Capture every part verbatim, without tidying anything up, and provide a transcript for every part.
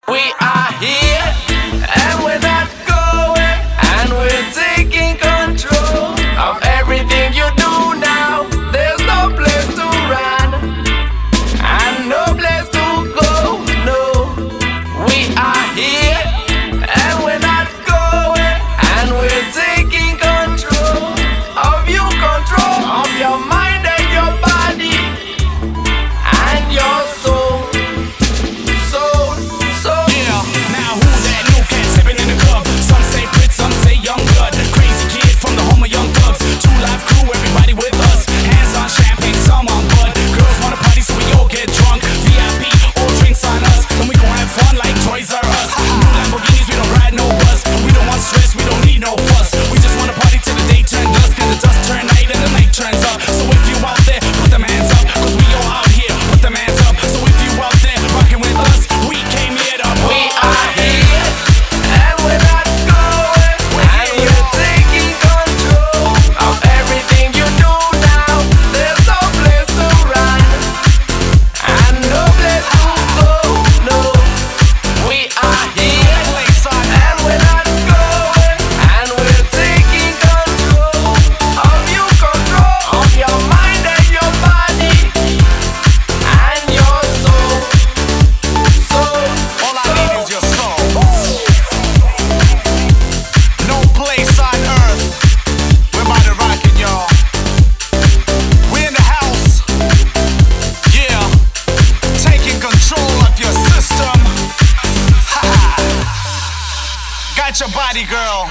We are here, and we're not going, and we're taking control of everything you do now. There's no place to run, and no place to go, no. We are here, and we're not going, and we're taking control of you, control of your mind and your body, and your soul. Got your body, girl.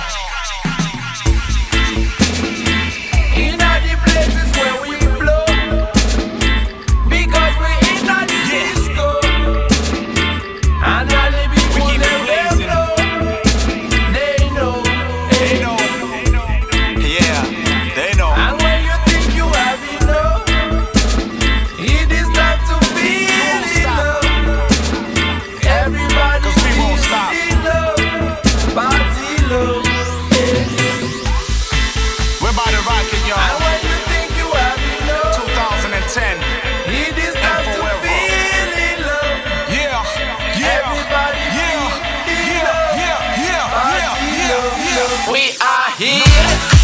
In all the places where we blow, because we in the disco, and all the people we keep they blazing. know, they know, They know. Yeah, they know. and when you think you have enough, it is time to feel it love. Everybody 'Cause we won't feel stop. it love. Party love, We're about to rock it, and y'all. when you think you have enough, twenty ten. it is time to forever. feel it love. Yeah, yeah, Everybody yeah, feel it yeah, love. yeah, yeah, yeah, Party yeah, love, yeah. love. We are here.